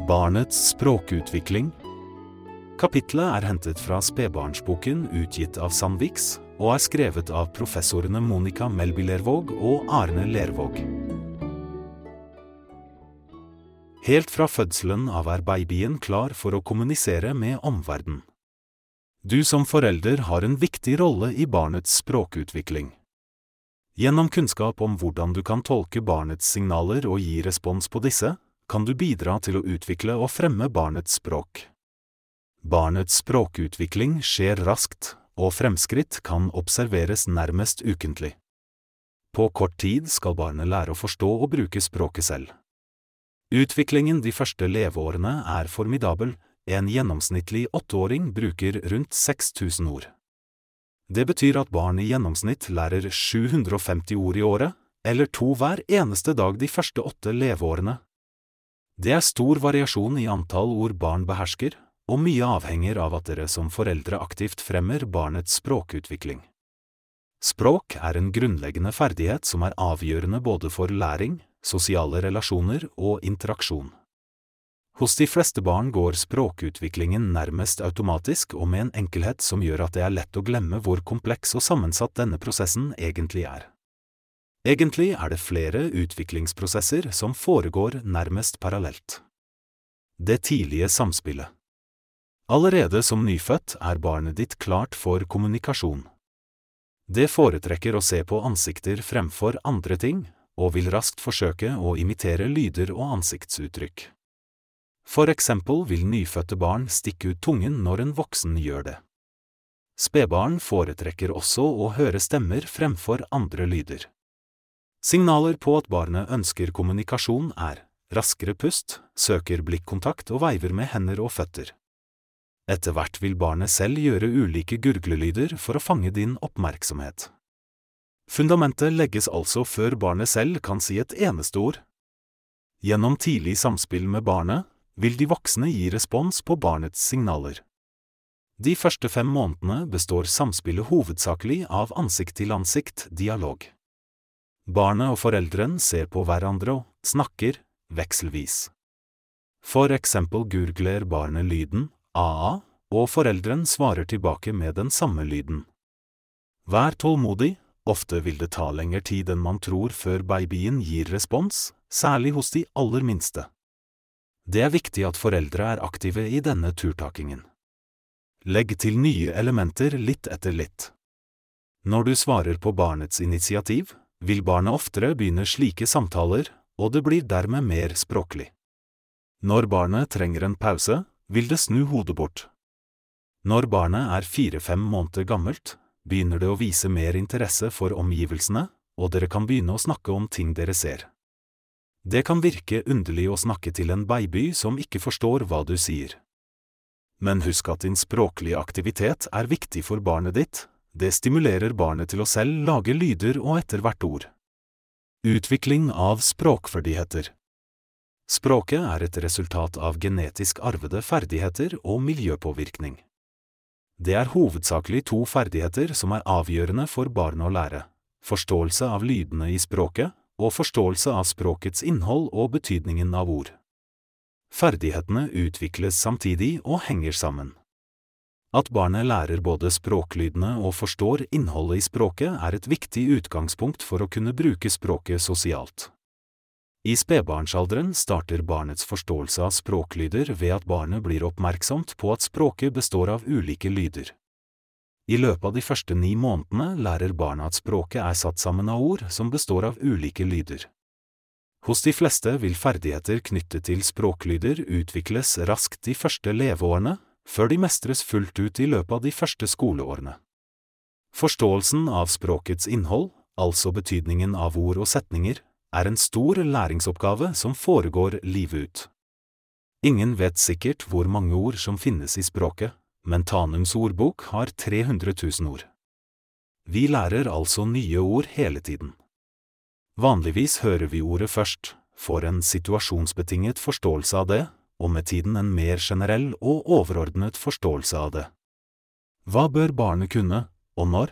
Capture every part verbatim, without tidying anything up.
Barnets språkutvikling. Kapitlet er hentet fra Spedbarnsboken utgitt av Sandviks, og er skrevet av professorene Monica Melby Lervåg og Arne Lervåg. Helt fra fødselen av er babyen klar for å kommunisere med omverdenen. Du som forelder har en viktig rolle i barnets språkutvikling. Gjennom kunnskap om hvordan du kan tolke barnets signaler og gi respons på disse, kan du bidra til å utvikle og fremme barnets språk. Barnets språkutvikling skjer raskt, og fremskritt kan observeres nærmest ukentlig. På kort tid skal barnet lære å forstå og bruke språket selv. Utviklingen de første leveårene er formidabel. En gjennomsnittlig åtteåring bruker rundt seks tusen ord. Det betyr at barn i gjennomsnitt lærer sju hundre og femti ord i året, eller to hver eneste dag de første åtte leveårene. Det er stor variasjon i antall ord barn behersker, og mye avhenger av at dere som foreldre aktivt fremmer barnets språkutvikling. Språk er en grunnleggende ferdighet som er avgjørende både for læring, sosiale relasjoner og interaksjon. Hos de fleste barn går språkutviklingen nærmest automatisk og med en enkelhet som gjør at det er lett å glemme hvor kompleks og sammensatt denne prosessen egentlig er. Egentlig er det flere utviklingsprosesser som foregår nærmest parallelt. Det tidlige samspillet. Allerede som nyfødt er barnet ditt klart for kommunikasjon. Det foretrekker å se på ansikter fremfor andre ting, og vil raskt forsøke å imitere lyder og ansiktsuttrykk. For eksempel vil nyfødte barn stikke ut tungen når en voksen gjør det. Spedbarn foretrekker også å høre stemmer fremfor andre lyder. Signaler på at barnet ønsker kommunikasjon er raskere pust, søker blikkontakt og veiver med hender og føtter. Etter hvert vil barnet selv gjøre ulike gurglelyder for å fange din oppmerksomhet. Fundamentet legges altså før barnet selv kan si et eneste ord. Gjennom tidlig samspill med barnet vil de voksne gi respons på barnets signaler. De første fem månedene består samspillet hovedsakelig av ansikt-til-ansikt-dialog. Barnet og foreldren ser på hverandre og snakker vekselvis. For eksempel gurgler barnet lyden a-a, og foreldren svarer tilbake med den samme lyden. Vær tålmodig, ofte vil det ta lengre tid enn man tror før babyen gir respons, særlig hos de aller minste. Det er viktig at foreldre er aktive i denne turtakingen. Legg til nye elementer litt etter litt. Når du svarer på barnets initiativ, vil barnet oftere begynne slike samtaler, og det blir dermed mer språklig. Når barnet trenger en pause, vil det snu hodet bort. Når barnet er fire-fem måneder gammelt, begynner det å vise mer interesse for omgivelsene, og dere kan begynne å snakke om ting dere ser. Det kan virke underlig å snakke til en baby som ikke forstår hva du sier. Men husk at din språklige aktivitet er viktig for barnet ditt, det stimulerer barnet til å selv lage lyder og etter hvert ord. Utvikling av språkferdigheter. Språket er et resultat av genetisk arvede ferdigheter og miljøpåvirkning. Det er hovedsakelig to ferdigheter som er avgjørende for barnet å lære: forståelse av lydene i språket, og forståelse av språkets innhold og betydningen av ord. Ferdighetene utvikles samtidig og henger sammen. At barnet lærer både språklydene og forstår innholdet i språket er et viktig utgangspunkt for å kunne bruke språket sosialt. I spedbarnsalderen starter barnets forståelse av språklyder ved at barnet blir oppmerksomt på at språket består av ulike lyder. I løpet av de første ni månedene lærer barna at språket er satt sammen av ord som består av ulike lyder. Hos de fleste vil ferdigheter knyttet til språklyder utvikles raskt de første leveårene, før de mestres fullt ut i løpet av de første skoleårene. Forståelsen av språkets innhold, altså betydningen av ord og setninger, er en stor læringsoppgave som foregår livet ut. Ingen vet sikkert hvor mange ord som finnes i språket, men Tanums ordbok har tre hundre tusen ord. Vi lærer altså nye ord hele tiden. Vanligvis hører vi ordet først, får en situasjonsbetinget forståelse av det, og med tiden en mer generell og overordnet forståelse av det. Hva bør barnet kunne, og når?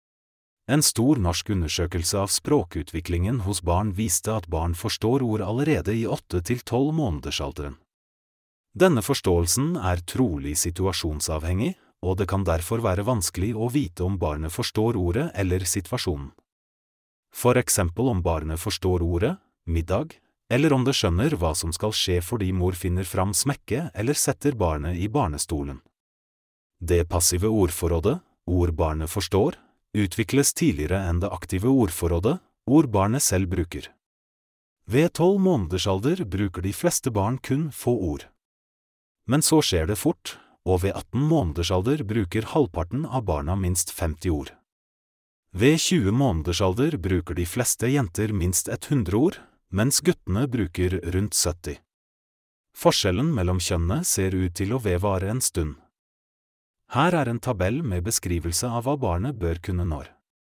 En stor norsk undersøkelse av språkutviklingen hos barn viste at barn forstår ord allerede i åtte til tolv månedersalderen. Denne forståelsen er trolig situasjonsavhengig, og det kan derfor være vanskelig å vite om barnet forstår ordet eller situasjonen. For eksempel om barnet forstår ordet, middag, eller om det skjønner hva som skal skje fordi mor finner fram smekke eller setter barnet i barnestolen. Det passive ordforrådet, ord barnet forstår, utvikles tidligere enn det aktive ordforrådet, ord barnet selv bruker. Ved tolv måneders alder bruker de fleste barn kun få ord. Men så skjer det fort, og ved atten måneders alder bruker halvparten av barna minst femti ord. Ved tjue måneders alder bruker de fleste jenter minst hundre ord, mens guttene bruker rundt sytti. Forskjellen mellom kjønnene ser ut til å vedvare en stund. Her er en tabell med beskrivelse av hva barnet bør kunne når.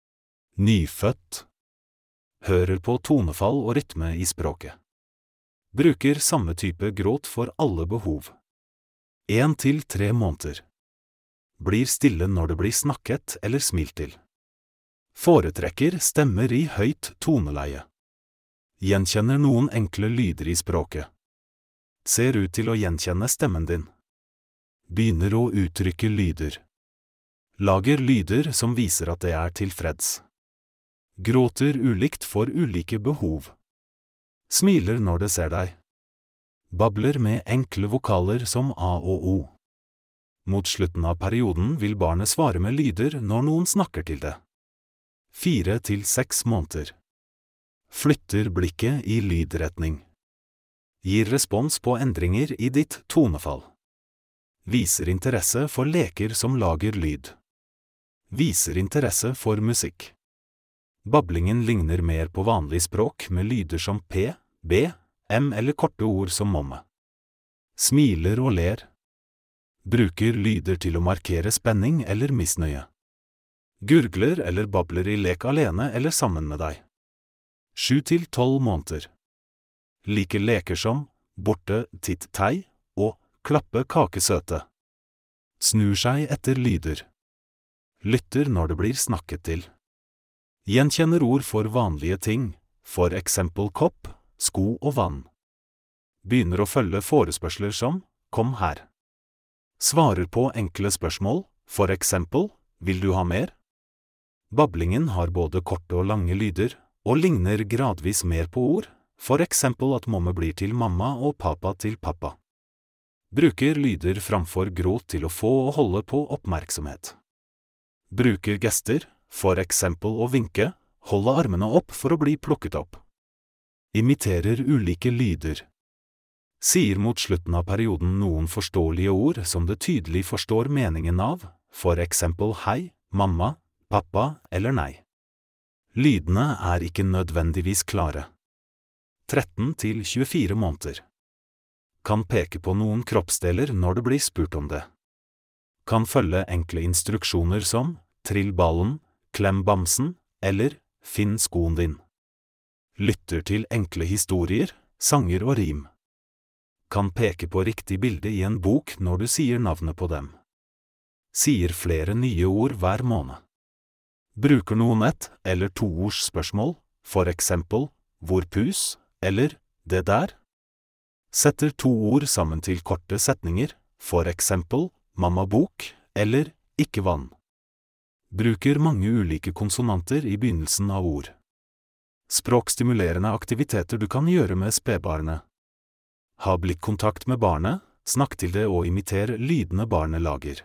Nyfødt. Hører på tonefall og rytme i språket. Bruker samme type gråt for alle behov. En til tre måneder. Blir stille når det blir snakket eller smilt til. Foretrekker stemmer i høyt toneleie. Gjenkjenner noen enkle lyder i språket. Ser ut til å gjenkjenne stemmen din. Begynner å uttrykke lyder. Lager lyder som viser at det er tilfreds. Gråter ulikt for ulike behov. Smiler når det ser deg. Babler med enkle vokaler som A og O. Mot slutten av perioden vil barnet svare med lyder når noen snakker til det. Fire til seks måneder. Flytter blikket i lydretning. Gir respons på endringer i ditt tonefall. Viser interesse for leker som lager lyd. Viser interesse for musikk. Bablingen ligner mer på vanlig språk med lyder som P, B, M eller korte ord som momme. Smiler og ler. Bruker lyder til å markere spenning eller misnøye. Gurgler eller babler i lek alene eller sammen med deg. Sju til tolv måneder. Liker leker som borte, titt, tei og klappe kakesøte. Snur seg etter lyder. Lytter når det blir snakket til. Gjenkjenner ord for vanlige ting, for eksempel kopp, sko og vann. Begynner å følge forespørsler som kom her. Svarer på enkle spørsmål, for eksempel vil du ha mer? Bablingen har både korte og lange lyder, og ligner gradvis mer på ord, for eksempel at momme blir til mamma og pappa til pappa. Bruker lyder framfor gråt til å få og holde på oppmerksomhet. Bruker gester, for eksempel å vinke, holde armene opp for å bli plukket opp. Imiterer ulike lyder. Sier mot slutten av perioden noen forståelige ord som det tydelig forstår meningen av, for eksempel hei, mamma, pappa eller nei. Lydene er ikke nødvendigvis klare. tretten til tjuefire måneder. Kan peke på noen kroppsdeler når det blir spurt om det. Kan følge enkle instruksjoner som trill ballen, klem bamsen eller finn skoen din. Lytter til enkle historier, sanger og rim. Kan peke på riktig bilde i en bok når du sier navnet på dem. Sier flere nye ord hver måned. Bruker noen ett eller to ords spørsmål, for eksempel hvor pus, eller det der. Setter to ord sammen til korte setninger, for eksempel mamma bok, eller ikke vann. Bruker mange ulike konsonanter i begynnelsen av ord. Språkstimulerende aktiviteter du kan gjøre med spedbarnet. Ha blikkontakt med barnet, snakk til det og imiter lydene barnet lager.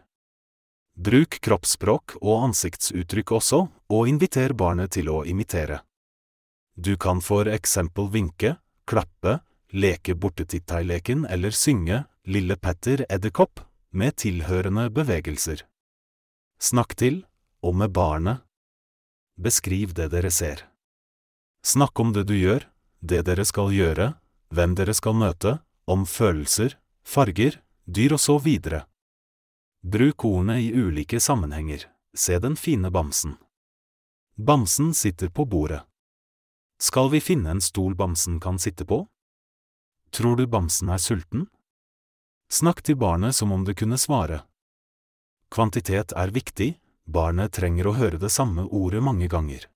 Bruk kroppsspråk og ansiktsuttrykk også, og inviter barnet til å imitere. Du kan for eksempel vinke, klappe, leke bortetitteileken eller synge Lille Petter Edderkopp med tilhørende bevegelser. Snakk til, og med barnet. Beskriv det dere ser. Snakk om det du gjør, det dere skal gjøre, hvem dere skal møte, om følelser, farger, dyr og så videre. Bruk ordene i ulike sammenhenger. Se den fine bamsen. Bamsen sitter på bordet. Skal vi finne en stol bamsen kan sitte på? Tror du bamsen er sulten? Snakk til barnet som om det kunne svare. Kvantitet er viktig, barnet trenger å høre det samme ordet mange ganger.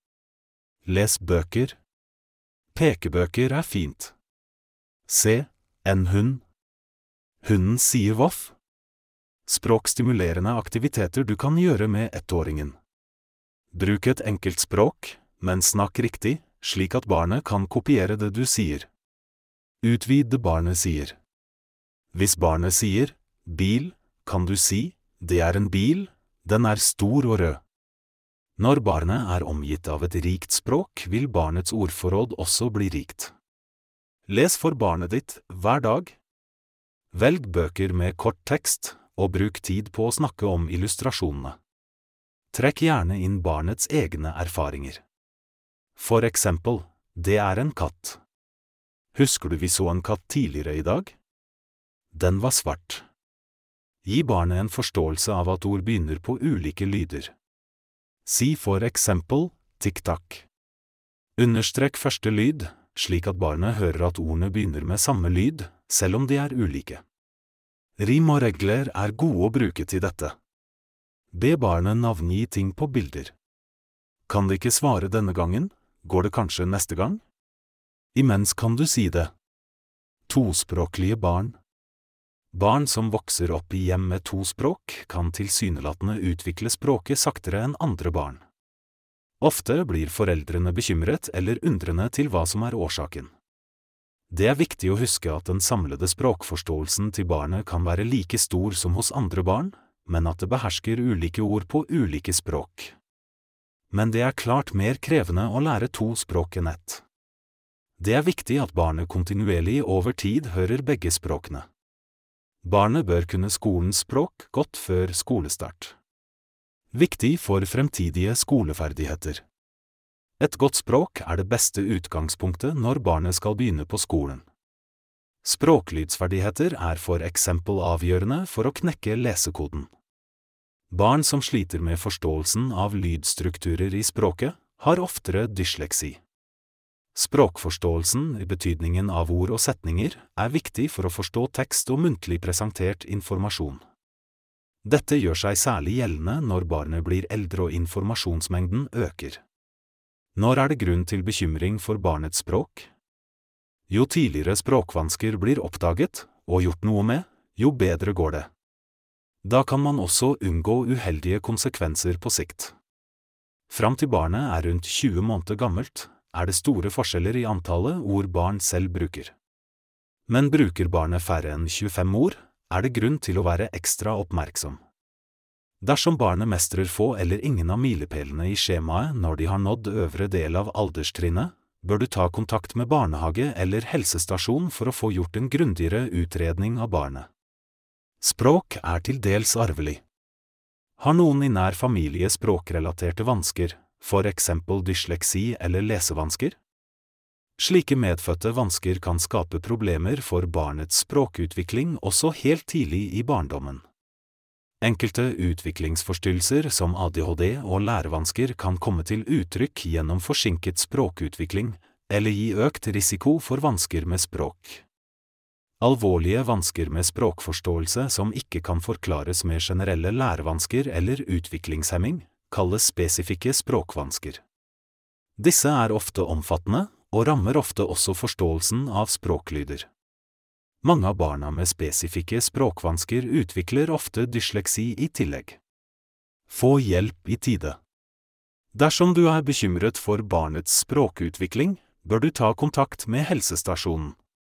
Les bøker. Pekebøker er fint. Se, en hund. Hunden sier voff. Språkstimulerende aktiviteter du kan gjøre med ettåringen. Bruk et enkelt språk, men snakk riktig, slik at barnet kan kopiere det du sier. Utvid det barnet sier. Hvis barnet sier bil, kan du si det er en bil, den er stor og rød. Når barnet er omgitt av et rikt språk, vil barnets ordforråd også bli rikt. Les for barnet ditt hver dag. Velg bøker med kort tekst, og bruk tid på å snakke om illustrasjonene. Trekk gjerne inn barnets egne erfaringer. For eksempel, det er en katt. Husker du vi så en katt tidligere i dag? Den var svart. Gi barnet en forståelse av at ord begynner på ulike lyder. Si for eksempel, tikk-takk. Understrek første lyd, slik at barnet hører at ordene begynner med samme lyd, selv om de er ulike. Rim og regler er gode å bruke til dette. Be barnet navngi ting på bilder. Kan det ikke svare denne gangen, går det kanskje neste gang? Imens kan du si det. Tospråklige barn. Barn som vokser opp i hjem med to språk, kan tilsynelatende utvikle språket saktere enn andre barn. Ofte blir foreldrene bekymret eller undrende til hva som er årsaken. Det er viktig å huske at den samlede språkforståelsen til barnet kan være like stor som hos andre barn, men at det behersker ulike ord på ulike språk. Men det er klart mer krevende å lære to språk enn ett. Det er viktig at barnet kontinuerlig over tid hører begge språkene. Barnet bør kunne skolens språk godt før skolestart. Viktig for fremtidige skoleferdigheter. Et godt språk er det beste utgangspunktet når barnet skal begynne på skolen. Språklydsferdigheter er for eksempel avgjørende for å knekke lesekoden. Barn som sliter med forståelsen av lydstrukturer i språket, har oftere dysleksi. Språkforståelsen i betydningen av ord og setninger er viktig for å forstå tekst og muntlig presentert informasjon. Dette gjør seg særlig gjeldende når barnet blir eldre og informasjonsmengden øker. Når er det grunn til bekymring for barnets språk? Jo tidligere språkvansker blir oppdaget og gjort noe med, jo bedre går det. Da kan man også unngå uheldige konsekvenser på sikt. Fram til barnet er rundt tjue måneder gammelt, er det store forskjeller i antallet ord barn selv bruker. Men bruker barnet færre enn tjuefem ord, er det grunn til å være ekstra oppmerksom. Dersom barnet mestrer få eller ingen av milepælene i skjemaet når de har nådd øvre del av alderstrinnet, bør du ta kontakt med barnehage eller helsestasjon for å få gjort en grundigere utredning av barnet. Språk er til dels arvelig. Har noen i nær familie språkrelaterte vansker, for eksempel dysleksi eller lesevansker? Slike medfødte vansker kan skape problemer for barnets språkutvikling også helt tidlig i barndommen. Enkelte utviklingsforstyrrelser som A D H D og lærevansker kan komme til uttrykk gjennom forsinket språkutvikling, eller gi økt risiko for vansker med språk. Alvorlige vansker med språkforståelse som ikke kan forklares med generelle lærevansker eller utviklingshemming, kalles spesifikke språkvansker. Disse er ofte omfattende, og rammer ofte også forståelsen av språklyder. Mange av barna med spesifikke språkvansker utvikler ofte dysleksi i tillegg. Få hjelp i tide. Dersom du er bekymret for barnets språkutvikling, bør du ta kontakt med helsestasjonen.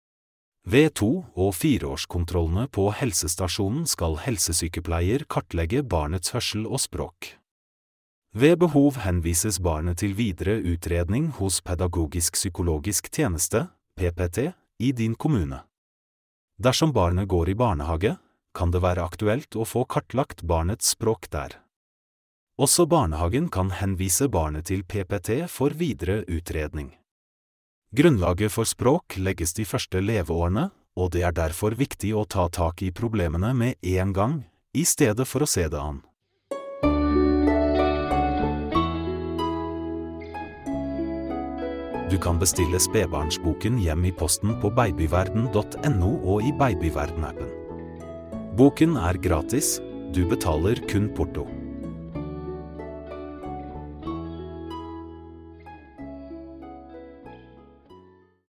Ved to- og fireårskontrollene på helsestasjonen skal helsesykepleier kartlegge barnets hørsel og språk. Ved behov henvises barnet til videre utredning hos pedagogisk-psykologisk tjeneste, P P T, i din kommune. Dersom barnet går i barnehage, kan det være aktuelt å få kartlagt barnets språk der. Også barnehagen kan henvise barnet til P P T for videre utredning. Grunnlaget for språk legges de første leveårene, og det er derfor viktig å ta tak i problemene med en gang, i stedet for å se det an. Du kan bestille spedbarnsboken hjem i posten på babyverden punktum no og i Babyverden-appen. Boken er gratis, du betaler kun porto.